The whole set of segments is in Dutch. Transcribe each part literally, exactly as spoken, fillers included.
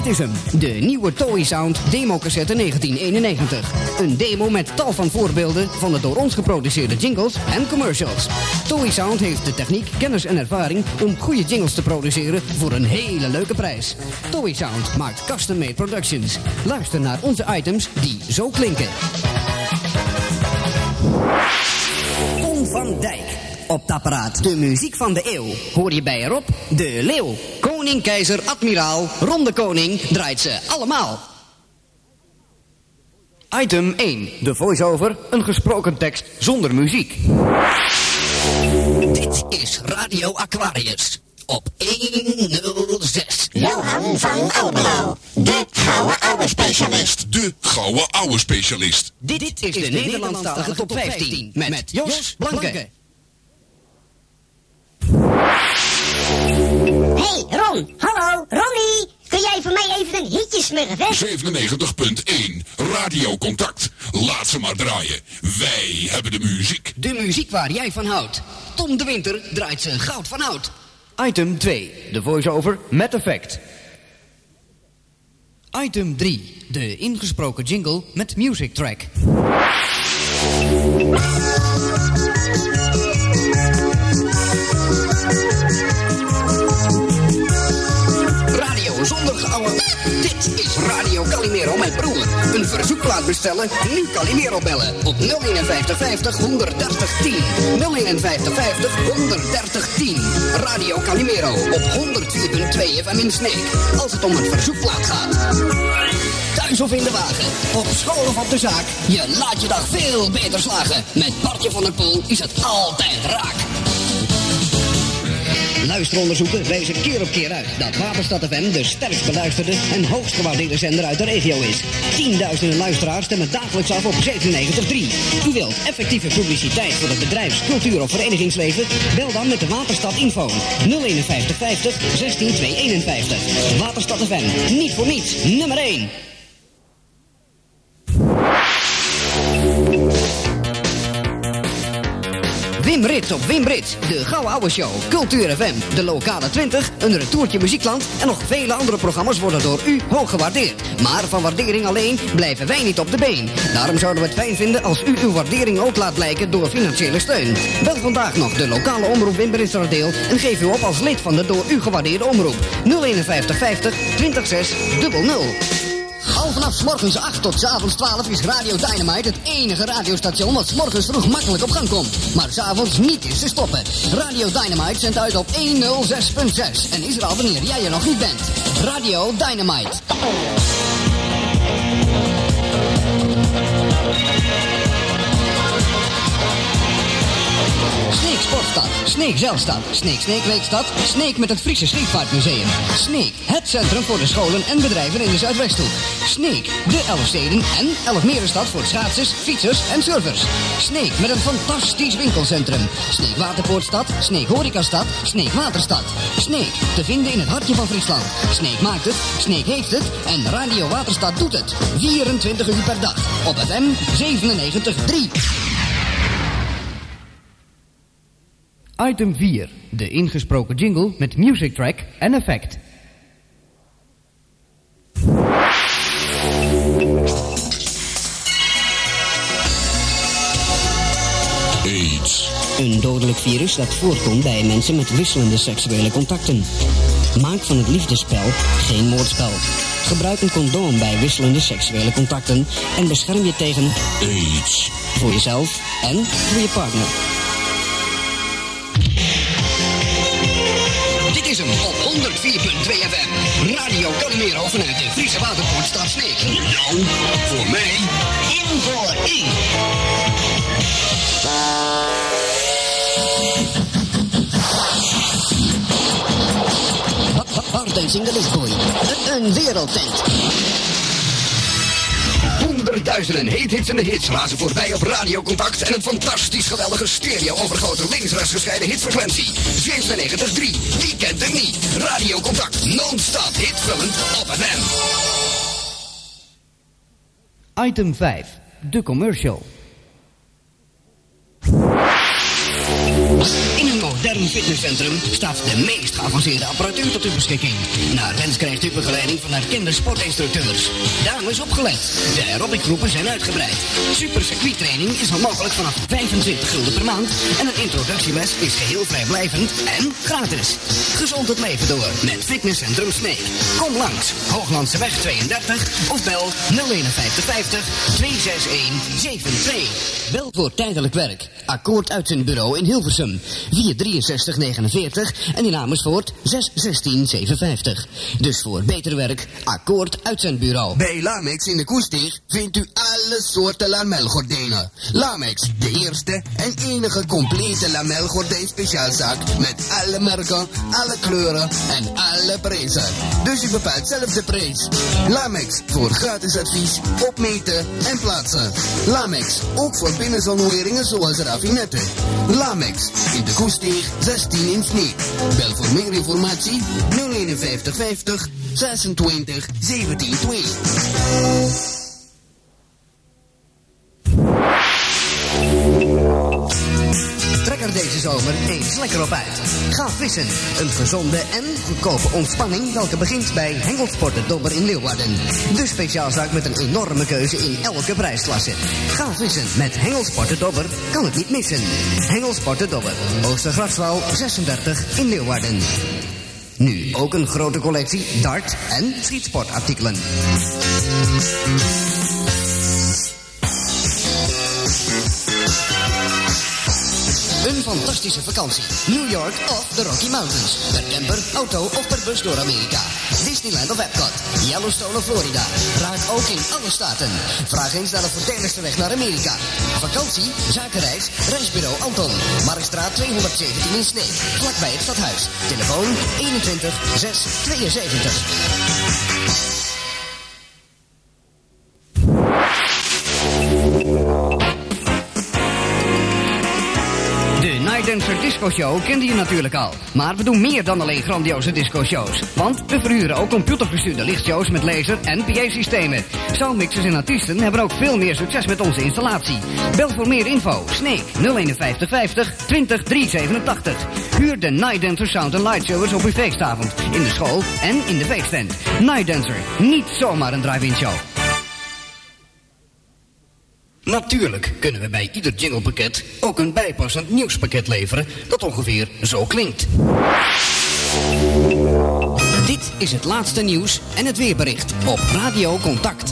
is hem, de nieuwe Toei Sound democassette negentien eenennegentig. Een demo met tal van voorbeelden van de door ons geproduceerde jingles en commercials. Toei Sound heeft de techniek, kennis en ervaring om goede jingles te produceren voor een hele leuke prijs. Toei Sound maakt custom-made productions. Luister naar onze items die zo klinken. Tom van Dijk. Op het apparaat. De muziek van de eeuw. Hoor je bij Rob de Leeuw. Koning, keizer, admiraal, ronde koning, draait ze allemaal. Item één. De voice-over, een gesproken tekst zonder muziek. Dit is Radio Aquarius. Op honderdzes. Johan van Almelo, de gouden oude specialist. De gouden oude specialist. Dit, Dit is de, de Nederlandstalige top vijftien. Met, met Jos, Jos Blanke. Blanke. Hey Ron, hallo, Ronnie. Kun jij voor mij even een hitje smurfen? zevenennegentig punt één, Radio Contact. Laat ze maar draaien. Wij hebben de muziek. De muziek waar jij van houdt. Tom de Winter draait zijn goud van hout. Item twee, de voice-over met effect. Item drie, de ingesproken jingle met music track. Radio zonder geouwe. Dit is Radio Calimero met broer. Een verzoekplaat bestellen, nu Calimero bellen. Op nul eenenvijftig vijftig honderddertig tien. nul eenenvijftig vijftig honderddertig tien. Radio Calimero op honderdvier punt twee F M in Sneek. Als het om een verzoekplaat gaat. Thuis of in de wagen, op school of op de zaak. Je laat je dag veel beter slagen. Met Bartje van der Poel is het altijd raak. Luisteronderzoeken wijzen keer op keer uit dat Waterstad F M de sterkst beluisterde en hoogst gewaardeerde zender uit de regio is. Tienduizenden luisteraars stemmen dagelijks af op zevenennegentig punt drie. U wilt effectieve publiciteit voor het bedrijfs-, cultuur- of verenigingsleven? Bel dan met de Waterstad Info nul eenenvijftig vijftig zestien tweehonderdeenenvijftig. Waterstad F M, niet voor niets, nummer één. Wim Rits op Wim Rits, de Gouden Ouwe Show, Cultuur F M, de Lokale twintig, een retourtje muziekland en nog vele andere programma's worden door u hoog gewaardeerd. Maar van waardering alleen blijven wij niet op de been. Daarom zouden we het fijn vinden als u uw waardering ook laat blijken door financiële steun. Bel vandaag nog de lokale omroep Wim Rits deel en geef u op als lid van de door u gewaardeerde omroep. nul eenenvijftig vijftig twintig zes nul nul. Al vanaf 's morgens acht tot 's avonds twaalf is Radio Dynamite het enige radiostation wat 's morgens vroeg makkelijk op gang komt. Maar 's avonds niet is te stoppen. Radio Dynamite zendt uit op honderdzes punt zes en is er al wanneer jij er nog niet bent. Radio Dynamite. Sneek Sportstad, Sneek Zeilstad, Sneek Sneekweekstad, Sneek met het Friese Scheepvaartmuseum. Sneek, het centrum voor de scholen en bedrijven in de Zuidwesthoek. Sneek, de Elfsteden en Elfmerenstad voor schaatsers, fietsers en surfers. Sneek met een fantastisch winkelcentrum. Sneek Waterpoortstad, Sneek Horecastad, Sneek Waterstad. Sneek, te vinden in het hartje van Friesland. Sneek maakt het, Sneek heeft het en Radio Waterstad doet het. vierentwintig uur per dag op F M zevenennegentig punt drie. Item vier. De ingesproken jingle met music track en effect. AIDS. Een dodelijk virus dat voorkomt bij mensen met wisselende seksuele contacten. Maak van het liefdesspel geen moordspel. Gebruik een condoom bij wisselende seksuele contacten en bescherm je tegen AIDS. Voor jezelf en voor je partner. Dit is hem op honderdvier punt twee F M. Radio Calimero vanuit de Friese Waterpoortstad Sneek. Voor jou, voor mij en voor u. Bartens in de lichtboei. Een wereldtent. Honderdduizenden heethits en de hits razen voorbij op Radio Contact en een fantastisch geweldige stereo-overgrote links-rechts gescheiden hitfrequentie. zevenennegentig punt drie, wie kent hem niet? Radio Contact, non-stop hitvullend op F M. Item vijf, de commercial. In een modern modern fitnesscentrum staat de meest geavanceerde apparatuur tot uw beschikking. Naar wens krijgt u begeleiding van erkende sportinstructeurs. Dames opgelet, de aerobicgroepen zijn uitgebreid. Super circuittraining is al mogelijk vanaf vijfentwintig gulden per maand en een introductieles is geheel vrijblijvend en gratis. Gezond het leven door met Fitnesscentrum Sneek. Kom langs, Hooglandseweg tweeëndertig of bel nul eenenvijftig vijftig tweehonderdeenenzeventig zevenenzeventig. Bel voor tijdelijk werk. Akkoord uitzendbureau in Hilversum. vier drieënzestig negenenveertig en in Amersfoort zes zestien zevenenvijftig. Dus voor beter werk, Akkoord uitzendbureau. Bij Lamex in de Koesteeg vindt u alle soorten lamelgordijnen. Lamex, de eerste en enige complete lamelgordijn speciaalzaak met alle merken, alle kleuren en alle prijzen. Dus u bepaalt zelf de prijs. Lamex voor gratis advies, opmeten en plaatsen. Lamex, ook voor binnenzonweringen zoals raffinetten. Lamex in de Koesteeg zestien in Sneek. Bel voor meer informatie nul eenenvijftig vijftig zesentwintig zeventien twee. Trek er deze zomer eens lekker op uit. Ga vissen. Een gezonde en goedkope ontspanning welke begint bij Hengelsporten Dobber in Leeuwarden. De speciaalzaak met een enorme keuze in elke prijsklasse. Ga vissen met Hengelsporten Dobber kan het niet missen. Hengelsporten Dobber, Oostergraswal zesendertig in Leeuwarden. Nu ook een grote collectie dart- en schietsportartikelen. Een fantastische vakantie. New York of de Rocky Mountains. Per camper, auto of per bus door Amerika. Disneyland of Epcot. Yellowstone of Florida. Raak ook in alle staten. Vraag eens naar de voordeligste weg naar Amerika. Vakantie, zakenreis, reisbureau Anton. Marktstraat tweehonderdzeventien in Sneek. Vlakbij het stadhuis. Telefoon eenentwintig zes tweeënzeventig. Dancer Disco Show kende je natuurlijk al. Maar we doen meer dan alleen grandioze disco-shows. Want we verhuren ook computergestuurde lichtshows met laser en P A-systemen. Soundmixers en artiesten hebben ook veel meer succes met onze installatie. Bel voor meer info. Sneek nul eenenvijftig vijftig twintig driehonderdzevenentachtig. Huur de Night Dancer Sound and Light Showers op uw feestavond. In de school en in de feesttent. Night Dancer. Niet zomaar een drive-in show. Natuurlijk kunnen we bij ieder jinglepakket ook een bijpassend nieuwspakket leveren dat ongeveer zo klinkt. Dit is het laatste nieuws en het weerbericht op Radio Contact.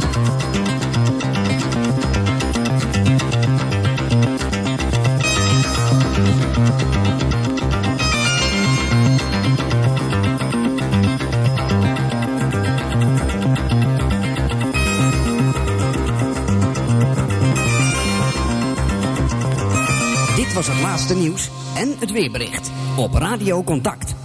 Dit was het laatste nieuws en het weerbericht op Radio Contact.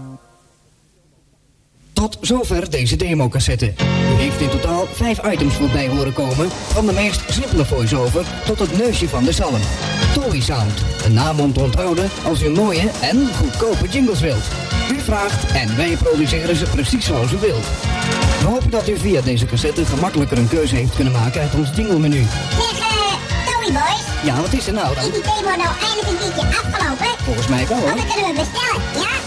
Tot zover deze democassette. U heeft in totaal vijf items voorbij horen komen, van de meest simpele voice-over tot het neusje van de zalm. Toy Sound, een naam om te onthouden als u mooie en goedkope jingles wilt. U vraagt en wij produceren ze precies zoals u wilt. We hopen dat u via deze cassette gemakkelijker een keuze heeft kunnen maken uit ons jinglemenu. Boys. Ja, wat is er nou dan? Is die demo nou eindelijk een keertje afgelopen? Volgens mij wel hoor. Want dan kunnen we bestellen, ja?